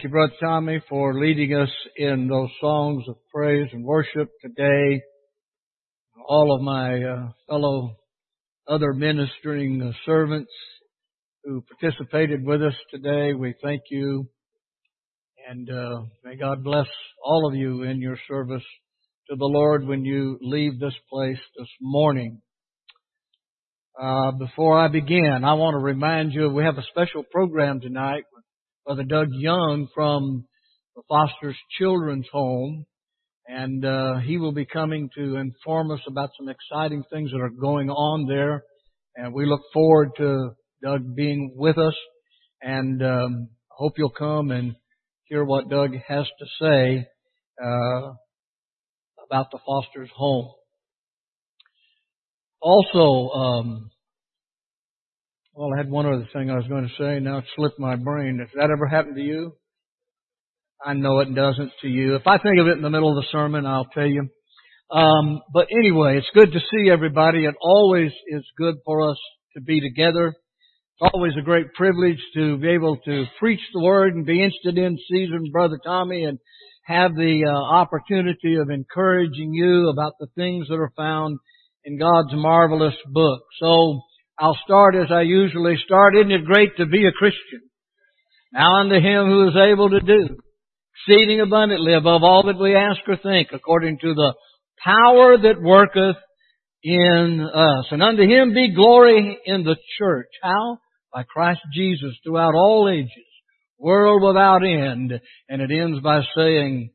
Thank you, Brother Tommy, for leading us in those songs of praise and worship today. All of my fellow other ministering servants who participated with us today, we thank you. And may God bless all of you in your service to the Lord when you leave this place this morning. Before I begin, I want to remind you we have a special program tonight with Brother Doug Young from the Foster's Children's Home. And he will be coming to inform us about some exciting things that are going on there. And we look forward to Doug being with us. And hope you'll come and hear what Doug has to say about the Foster's Home. Also, I had one other thing I was going to say. Now it slipped my brain. Has that ever happened to you? I know it doesn't to you. If I think of it in the middle of the sermon, I'll tell you. But anyway, it's good to see everybody. It always is good for us to be together. It's always a great privilege to be able to preach the Word and be interested in seasoned Brother Tommy and have the opportunity of encouraging you about the things that are found in God's marvelous book. So I'll start as I usually start. Isn't it great to be a Christian? Now unto Him who is able to do exceeding abundantly above all that we ask or think, according to the power that worketh in us. And unto Him be glory in the church. How? By Christ Jesus throughout all ages, world without end. And it ends by saying,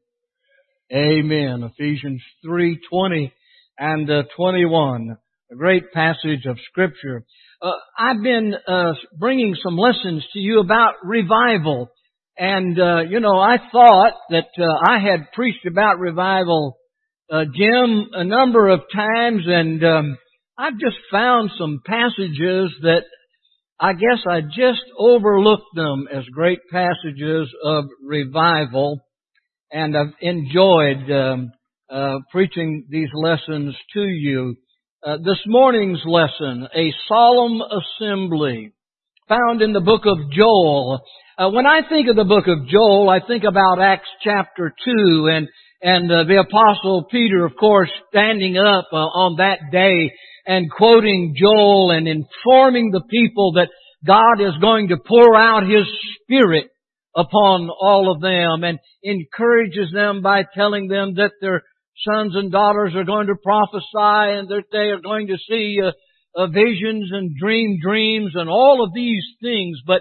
Amen. Ephesians 3:20 and 21. A great passage of Scripture. I've been bringing some lessons to you about revival. And, I thought that I had preached about revival, Jim, a number of times, and I've just found some passages that I guess I just overlooked them as great passages of revival, and I've enjoyed preaching these lessons to you. This morning's lesson, a solemn assembly, found in the book of Joel. When I think of the book of Joel, I think about Acts chapter 2 and the apostle Peter, of course, standing up on that day and quoting Joel and informing the people that God is going to pour out His Spirit upon all of them, and encourages them by telling them that their sons and daughters are going to prophesy and that they are going to see visions and dream dreams and all of these things. But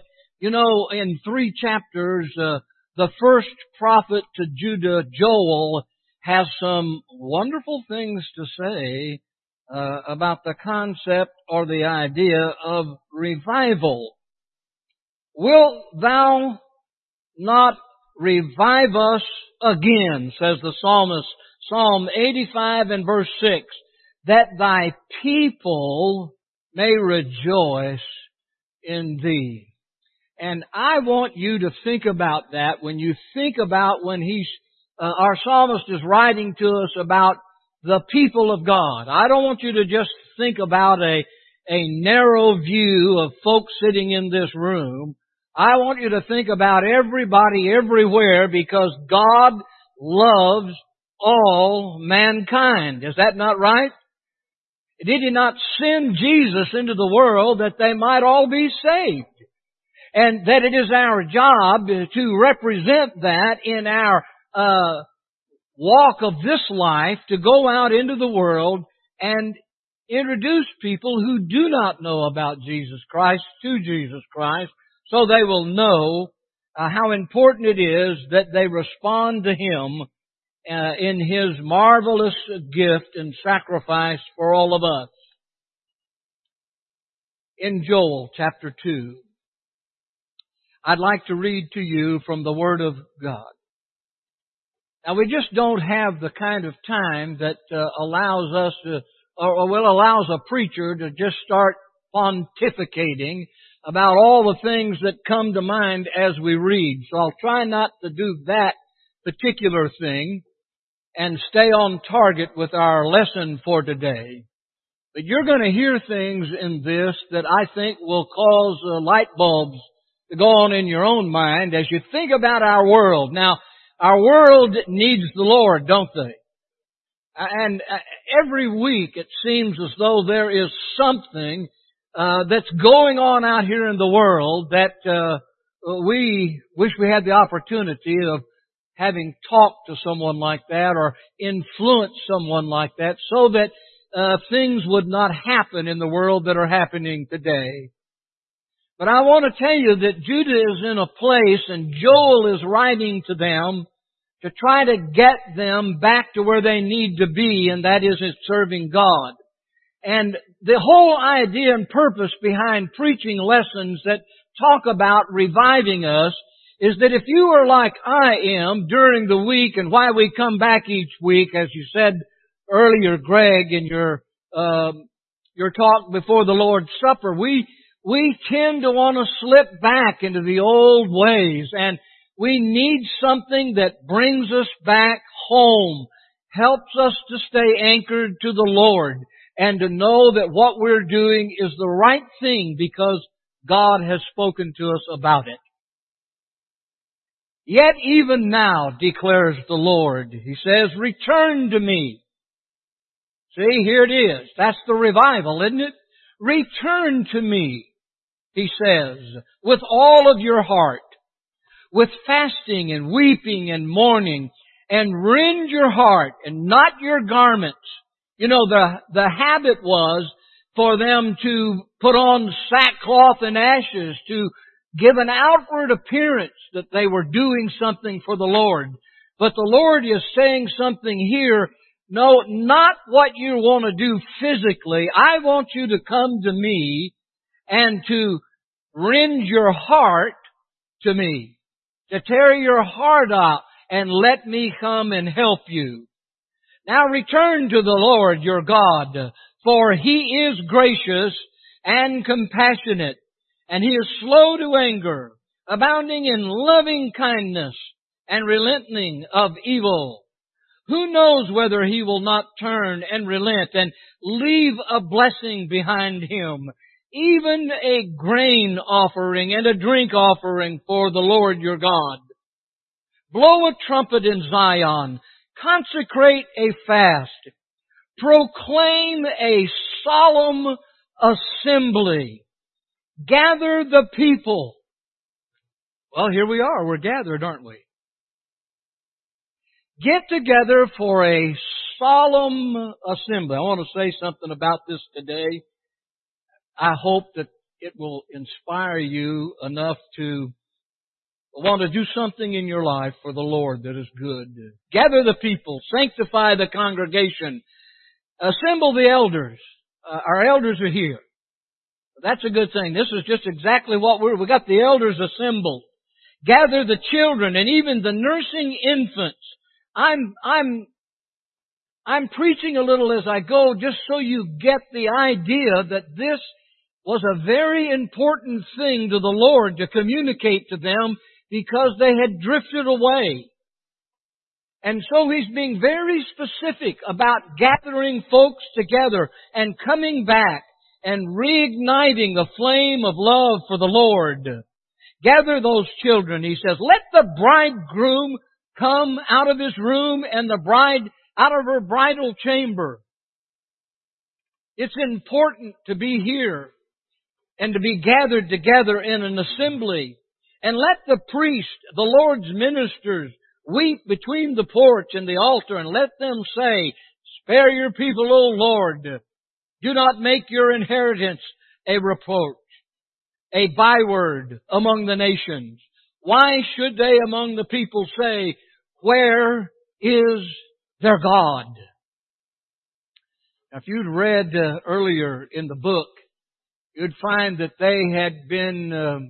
in 3 chapters, the first prophet to Judah, Joel, has some wonderful things to say about the concept or the idea of revival. Wilt thou not revive us again, says the psalmist, Psalm 85 and verse 6, that thy people may rejoice in thee. And I want you to think about that when you think about when our psalmist is writing to us about the people of God. I don't want you to just think about a narrow view of folks sitting in this room. I want you to think about everybody everywhere, because God loves all mankind. Is that not right? Did He not send Jesus into the world that they might all be saved? And that it is our job to represent that in our walk of this life, to go out into the world and introduce people who do not know about Jesus Christ to Jesus Christ, so they will know how important it is that they respond to Him in His marvelous gift and sacrifice for all of us. In Joel chapter 2, I'd like to read to you from the Word of God. Now, we just don't have the kind of time that allows us to, allows a preacher to just start pontificating about all the things that come to mind as we read. So I'll try not to do that particular thing and stay on target with our lesson for today. But you're going to hear things in this that I think will cause light bulbs to go on in your own mind as you think about our world. Now, our world needs the Lord, don't they? And every week it seems as though there is something that's going on out here in the world that we wish we had the opportunity of having talked to someone like that or influenced someone like that so that things would not happen in the world that are happening today. But I want to tell you that Judah is in a place and Joel is writing to them to try to get them back to where they need to be, and that is in serving God. And the whole idea and purpose behind preaching lessons that talk about reviving us is that if you are like I am during the week and why we come back each week, as you said earlier, Greg, in your talk before the Lord's Supper, we tend to want to slip back into the old ways, and we need something that brings us back home, helps us to stay anchored to the Lord, and to know that what we're doing is the right thing because God has spoken to us about it. Yet even now, declares the Lord, He says, return to me. See, here it is. That's the revival, isn't it? Return to me, He says, with all of your heart, with fasting and weeping and mourning, and rend your heart and not your garments. You know, the habit was for them to put on sackcloth and ashes to give an outward appearance that they were doing something for the Lord. But the Lord is saying something here. No, not what you want to do physically. I want you to come to me and to rend your heart to me. To tear your heart out and let me come and help you. Now return to the Lord your God, for He is gracious and compassionate, and He is slow to anger, abounding in loving kindness and relenting of evil. Who knows whether He will not turn and relent and leave a blessing behind Him, even a grain offering and a drink offering for the Lord your God. Blow a trumpet in Zion, consecrate a fast, proclaim a solemn assembly, gather the people. Well, here we are, we're gathered, aren't we? Get together for a solemn assembly. I want to say something about this today. I hope that it will inspire you enough to want to do something in your life for the Lord that is good. Gather the people, sanctify the congregation, assemble the elders. Our elders are here. That's a good thing. This is just exactly what we got the elders assembled. Gather the children and even the nursing infants. I'm preaching a little as I go just so you get the idea that this was a very important thing to the Lord to communicate to them because they had drifted away. And so He's being very specific about gathering folks together and coming back and reigniting the flame of love for the Lord. Gather those children, He says. Let the bridegroom come out of his room and the bride out of her bridal chamber. It's important to be here and to be gathered together in an assembly. And let the priest, the Lord's ministers, weep between the porch and the altar, and let them say, spare your people, O Lord. Do not make your inheritance a reproach, a byword among the nations. Why should they among the people say, where is their God? Now, if you'd read earlier in the book, you'd find that they had been,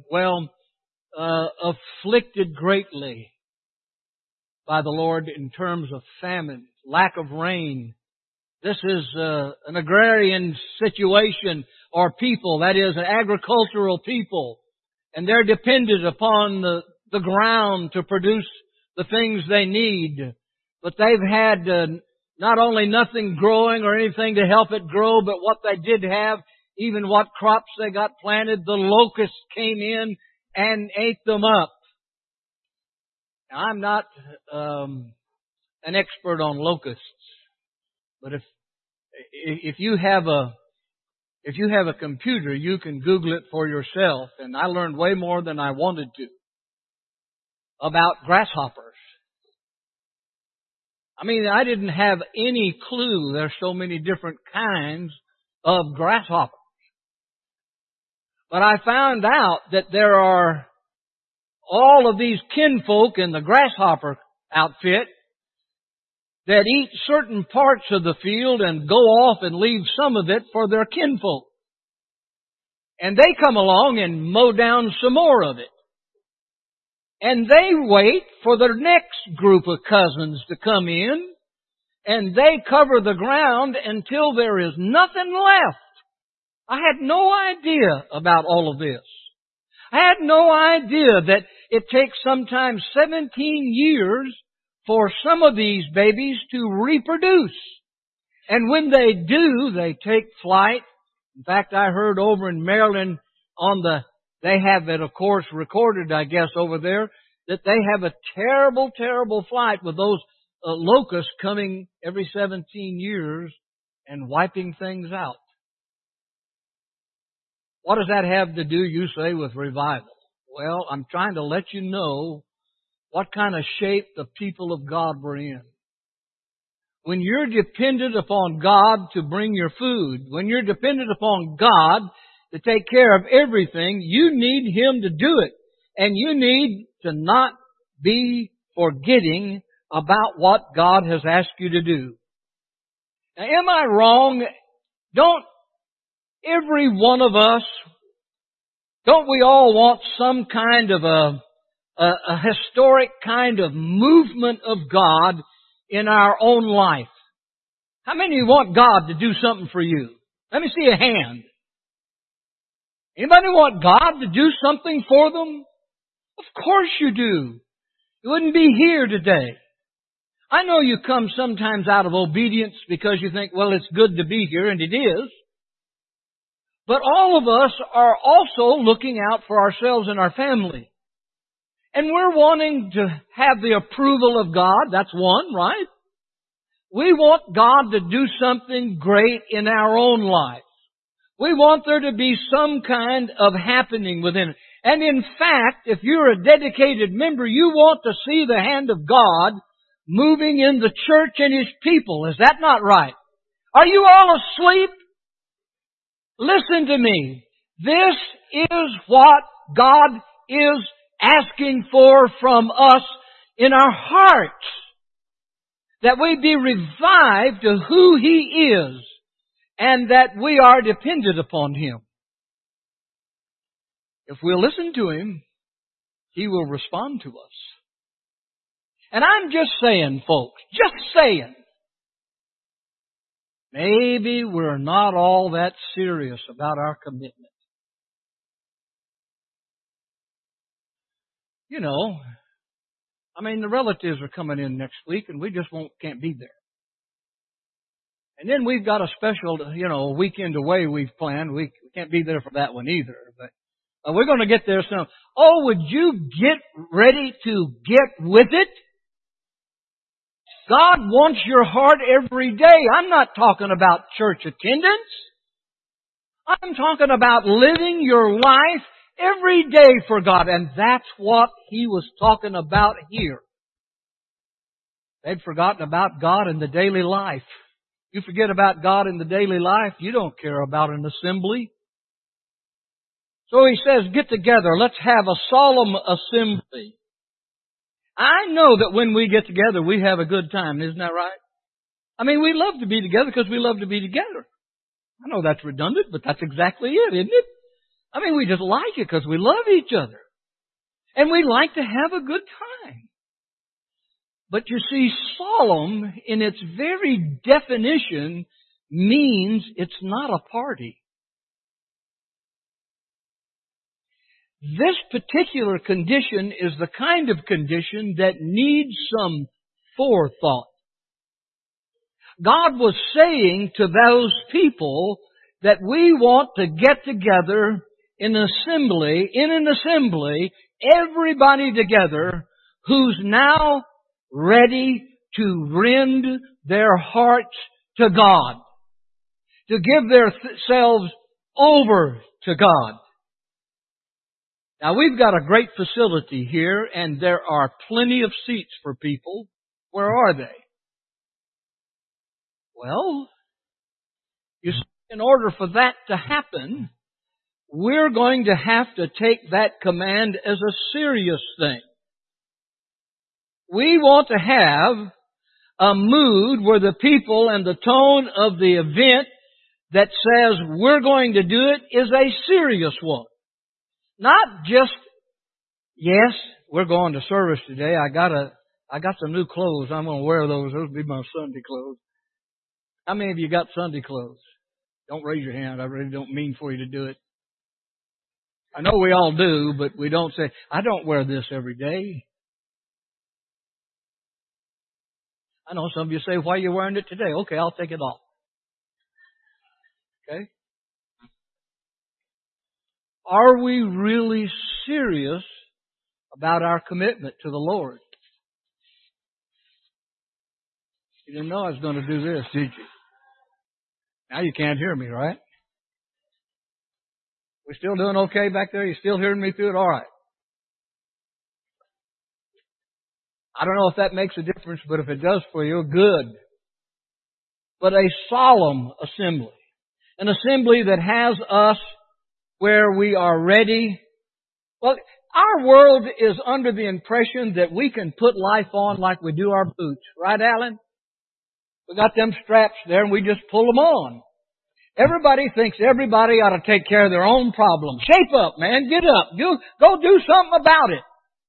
afflicted greatly by the Lord in terms of famine, lack of rain. This is an agrarian situation or people, that is, an agricultural people, and they're dependent upon the ground to produce the things they need. But they've had not only nothing growing or anything to help it grow, but what they did have, even what crops they got planted, the locusts came in and ate them up. Now, I'm not an expert on locusts, but if you have a computer, you can Google it for yourself. And I learned way more than I wanted to about grasshoppers. I mean, I didn't have any clue there's so many different kinds of grasshoppers. But I found out that there are all of these kinfolk in the grasshopper outfit that eat certain parts of the field and go off and leave some of it for their kinfolk. And they come along and mow down some more of it. And they wait for the next group of cousins to come in, and they cover the ground until there is nothing left. I had no idea about all of this. I had no idea that it takes sometimes 17 years for some of these babies to reproduce. And when they do, they take flight. In fact, I heard over in Maryland they have it, of course, recorded, I guess, over there, that they have a terrible, terrible flight with those locusts coming every 17 years and wiping things out. What does that have to do, you say, with revival? Well, I'm trying to let you know what kind of shape the people of God were in. When you're dependent upon God to bring your food, when you're dependent upon God to take care of everything, you need Him to do it. And you need to not be forgetting about what God has asked you to do. Now, am I wrong? Don't every one of us, don't we all want some kind of a historic kind of movement of God in our own life? How many want God to do something for you? Let me see a hand. Anybody want God to do something for them? Of course you do. You wouldn't be here today. I know you come sometimes out of obedience because you think, well, it's good to be here, and it is. But all of us are also looking out for ourselves and our family. And we're wanting to have the approval of God. That's one, right? We want God to do something great in our own life. We want there to be some kind of happening within it. And in fact, if you're a dedicated member, you want to see the hand of God moving in the church and His people. Is that not right? Are you all asleep? Listen to me. This is what God is asking for from us in our hearts. That we be revived to who He is and that we are dependent upon Him. If we'll listen to Him, He will respond to us. And I'm just saying, folks, just saying, maybe we're not all that serious about our commitment. You know, I mean, the relatives are coming in next week and we just can't be there. And then we've got a special, weekend away we've planned. We can't be there for that one either. But we're going to get there soon. Oh, would you get ready to get with it? God wants your heart every day. I'm not talking about church attendance. I'm talking about living your life every day for God. And that's what He was talking about here. They'd forgotten about God in the daily life. You forget about God in the daily life, you don't care about an assembly. So He says, get together. Let's have a solemn assembly. I know that when we get together, we have a good time. Isn't that right? I mean, we love to be together because we love to be together. I know that's redundant, but that's exactly it, isn't it? I mean, we just like it because we love each other. And we like to have a good time. But you see, solemn in its very definition means it's not a party. This particular condition is the kind of condition that needs some forethought. God was saying to those people that we want to get together in an assembly, everybody together who's now ready to rend their hearts to God, to give themselves over to God. Now, we've got a great facility here, and there are plenty of seats for people. Where are they? Well, you see, in order for that to happen, we're going to have to take that command as a serious thing. We want to have a mood where the people and the tone of the event that says we're going to do it is a serious one. Not just, yes, we're going to service today. I got some new clothes. I'm going to wear those. Those will be my Sunday clothes. How many of you got Sunday clothes? Don't raise your hand. I really don't mean for you to do it. I know we all do, but we don't say, I don't wear this every day. I know some of you say, why are you wearing it today? Okay, I'll take it off. Okay? Are we really serious about our commitment to the Lord? You didn't know I was going to do this, did you? Now you can't hear me, right? We still doing okay back there? You still hearing me through it? All right. I don't know if that makes a difference, but if it does for you, good. But a solemn assembly. An assembly that has us where we are ready. Well, our world is under the impression that we can put life on like we do our boots. Right, Alan? We got them straps there and we just pull them on. Everybody thinks everybody ought to take care of their own problems. Shape up, man. Get up. Go do something about it.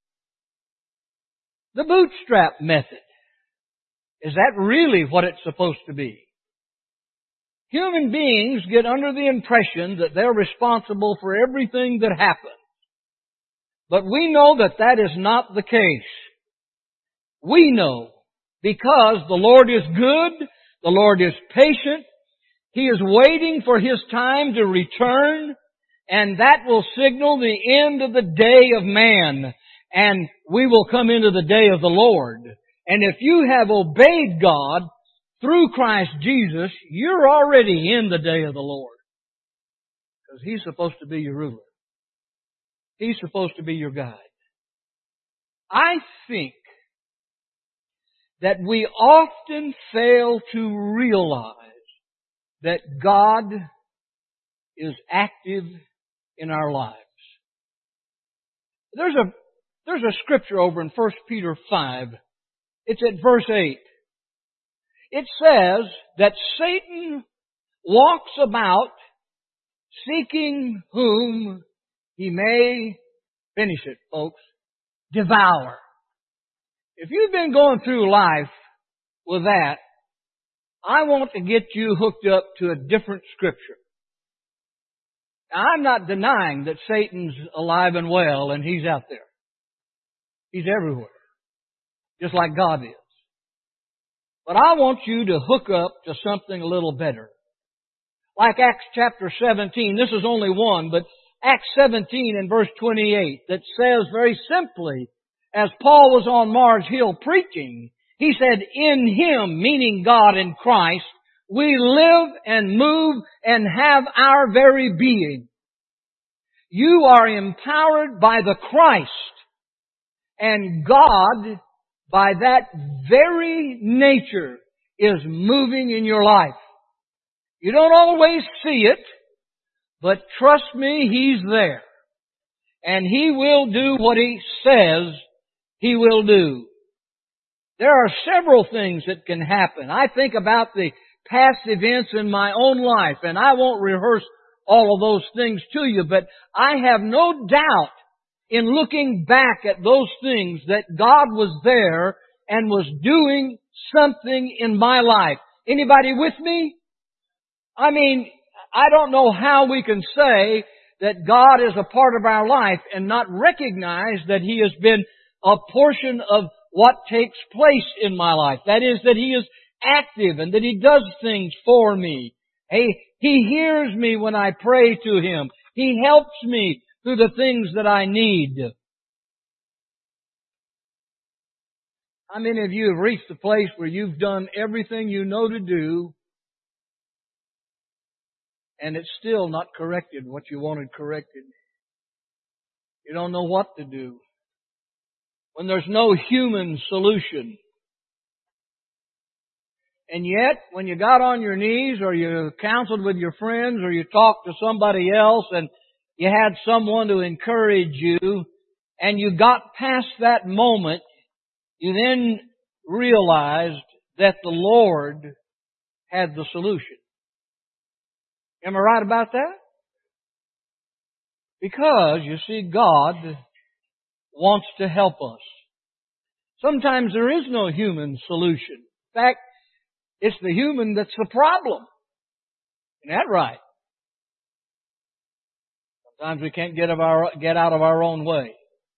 The bootstrap method. Is that really what it's supposed to be? Human beings get under the impression that they're responsible for everything that happens. But we know that that is not the case. We know because the Lord is good, the Lord is patient, He is waiting for His time to return, and that will signal the end of the day of man, and we will come into the day of the Lord. And if you have obeyed God through Christ Jesus, you're already in the day of the Lord. Because He's supposed to be your ruler. He's supposed to be your guide. I think that we often fail to realize that God is active in our lives. There's a scripture over in 1 Peter 5. It's at verse 8. It says that Satan walks about seeking whom he may, finish it, folks, devour. If you've been going through life with that, I want to get you hooked up to a different scripture. Now, I'm not denying that Satan's alive and well and he's out there. He's everywhere. Just like God is. But I want you to hook up to something a little better. Like Acts chapter 17. This is only one, but Acts 17 and verse 28 that says very simply, as Paul was on Mars Hill preaching, he said, in Him, meaning God in Christ, we live and move and have our very being. You are empowered by the Christ, and God, by that very nature, is moving in your life. You don't always see it, but trust me, He's there. And He will do what He says He will do. There are several things that can happen. I think about the past events in my own life, and I won't rehearse all of those things to you, but I have no doubt in looking back at those things that God was there and was doing something in my life. Anybody with me? I mean, I don't know how we can say that God is a part of our life and not recognize that He has been a portion of what takes place in my life. That is, that He is active and that He does things for me. He hears me when I pray to Him. He helps me through the things that I need. How many of you have reached the place where you've done everything you know to do and it's still not corrected what you wanted corrected? You don't know what to do. When there's no human solution. And yet, when you got on your knees or you counseled with your friends or you talked to somebody else and you had someone to encourage you and you got past that moment, you then realized that the Lord had the solution. Am I right about that? Because, you see, God wants to help us. Sometimes there is no human solution. In fact, it's the human that's the problem. Isn't that right? Sometimes we can't get out of our own way.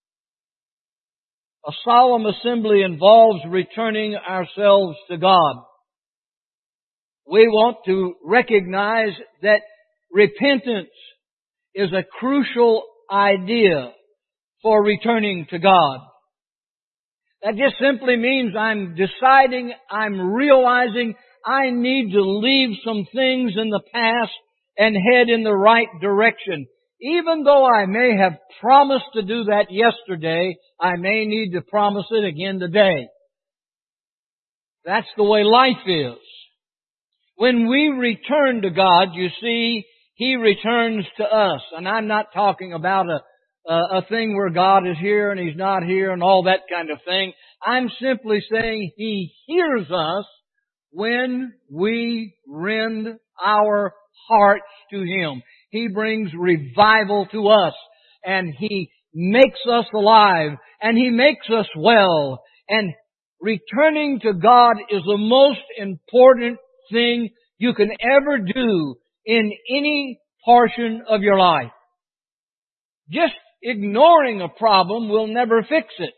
A solemn assembly involves returning ourselves to God. We want to recognize that repentance is a crucial idea for returning to God. That just simply means I'm deciding, I'm realizing I need to leave some things in the past and head in the right direction. Even though I may have promised to do that yesterday, I may need to promise it again today. That's the way life is. When we return to God, you see, He returns to us. And I'm not talking about a thing where God is here and He's not here and all that kind of thing. I'm simply saying He hears us when we rend our hearts to Him. He brings revival to us and He makes us alive and He makes us well. And returning to God is the most important thing you can ever do in any portion of your life. Just ignoring a problem will never fix it.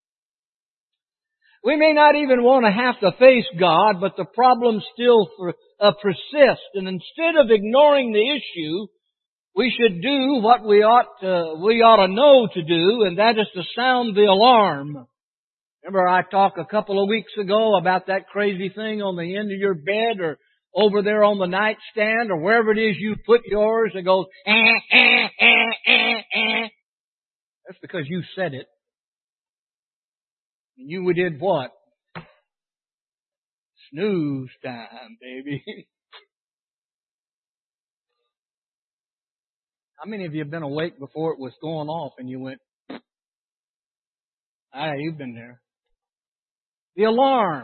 We may not even want to have to face God, but the problem still persists. And instead of ignoring the issue, we should do what we ought to know to do, and that is to sound the alarm. Remember I talked a couple of weeks ago about that crazy thing on the end of your bed or over there on the nightstand or wherever it is you put yours that goes, That's because you said it. And you did what? Snooze time, baby. How many of you have been awake before it was going off and you went, you've been there. The alarm.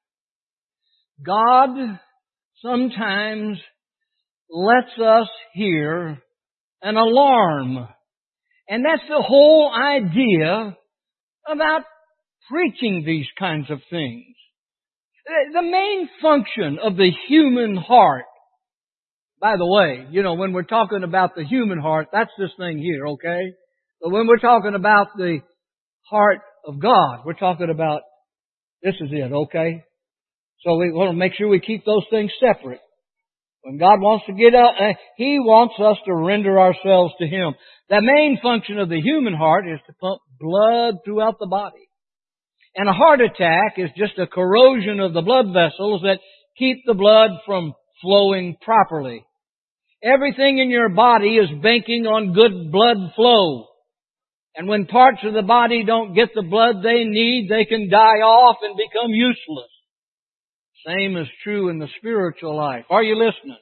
God sometimes lets us hear an alarm. And that's the whole idea about preaching these kinds of things. The main function of the human heart, by the way, when we're talking about the human heart, that's this thing here, okay? But when we're talking about the heart of God, we're talking about, this is it, okay? So we want to make sure we keep those things separate. When God wants to get out, He wants us to render ourselves to Him. The main function of the human heart is to pump blood throughout the body. And a heart attack is just a corrosion of the blood vessels that keep the blood from flowing properly. Everything in your body is banking on good blood flow. And when parts of the body don't get the blood they need, they can die off and become useless. Same is true in the spiritual life. Are you listening?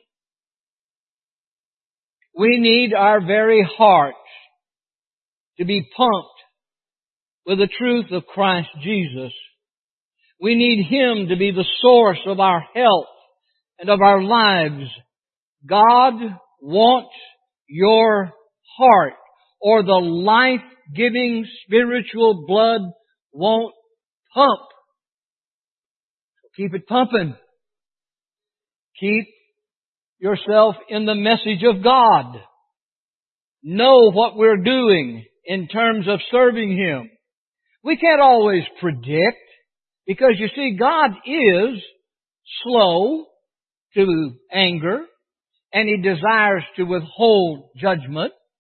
We need our very hearts to be pumped with the truth of Christ Jesus. We need Him to be the source of our health and of our lives. God wants your heart, or the life-giving spiritual blood won't pump. So keep it pumping. Keep yourself in the message of God. Know what we're doing in terms of serving Him. We can't always predict, because you see, God is slow to anger, and He desires to withhold judgment.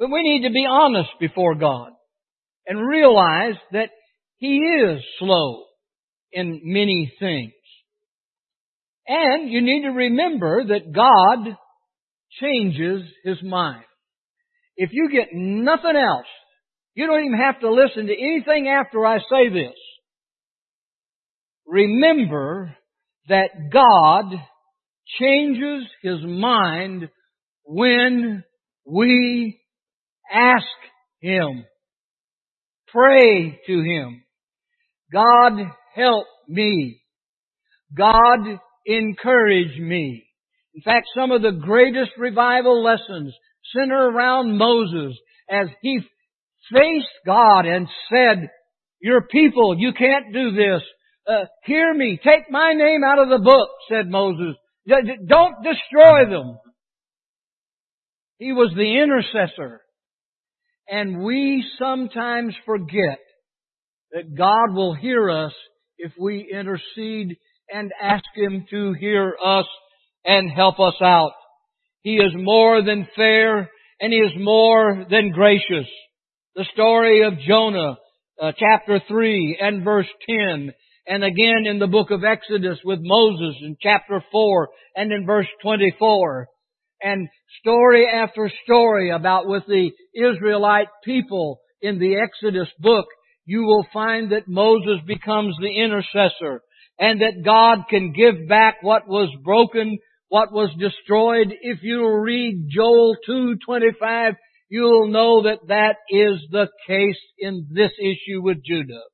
But we need to be honest before God and realize that He is slow in many things. And you need to remember that God changes His mind. If you get nothing else, you don't even have to listen to anything after I say this. Remember that God changes His mind when we ask Him. Pray to Him. God, help me. God, encourage me. In fact, some of the greatest revival lessons center around Moses as he faced God and said, "Your people, you can't do this. Hear me. Take my name out of the book," said Moses. "Don't destroy them." He was the intercessor. And we sometimes forget that God will hear us if we intercede and ask Him to hear us and help us out. He is more than fair, and He is more than gracious. The story of Jonah, chapter 3 and verse 10, and again in the book of Exodus with Moses in chapter 4 and in verse 24. And story after story about with the Israelite people in the Exodus book, you will find that Moses becomes the intercessor and that God can give back what was broken, what was destroyed. If you read Joel 2:25, you'll know that that is the case in this issue with Judah.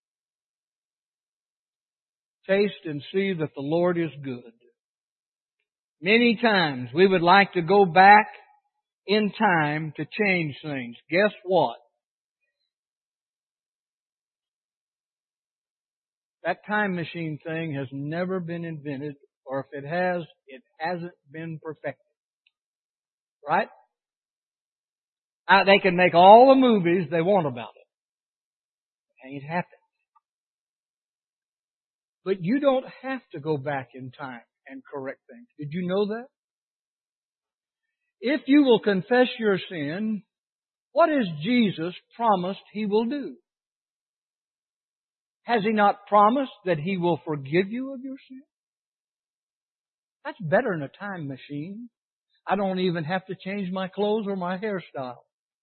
Taste and see that the Lord is good. Many times we would like to go back in time to change things. Guess what? That time machine thing has never been invented, or if it has, it hasn't been perfected. Right? They can make all the movies they want about it. It ain't happened. But you don't have to go back in time and correct things. Did you know that? If you will confess your sin, what has Jesus promised He will do? Has He not promised that He will forgive you of your sin? That's better than a time machine. I don't even have to change my clothes or my hairstyle.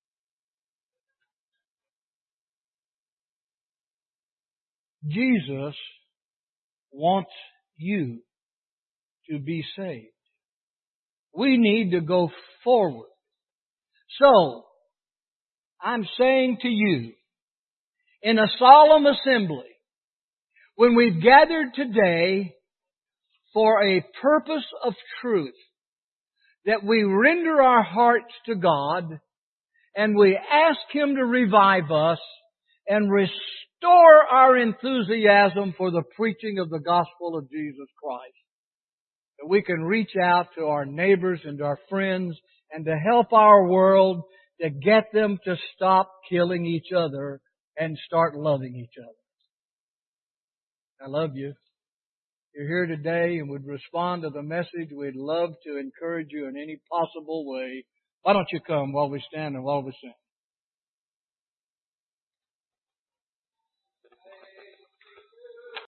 Jesus wants you to be saved. We need to go forward. So, I'm saying to you, in a solemn assembly, when we've gathered today for a purpose of truth, that we render our hearts to God and we ask Him to revive us and restore our enthusiasm for the preaching of the gospel of Jesus Christ. That we can reach out to our neighbors and our friends and to help our world to get them to stop killing each other and start loving each other. I love you. You're here today and would respond to the message. We'd love to encourage you in any possible way. Why don't you come while we stand and while we sing?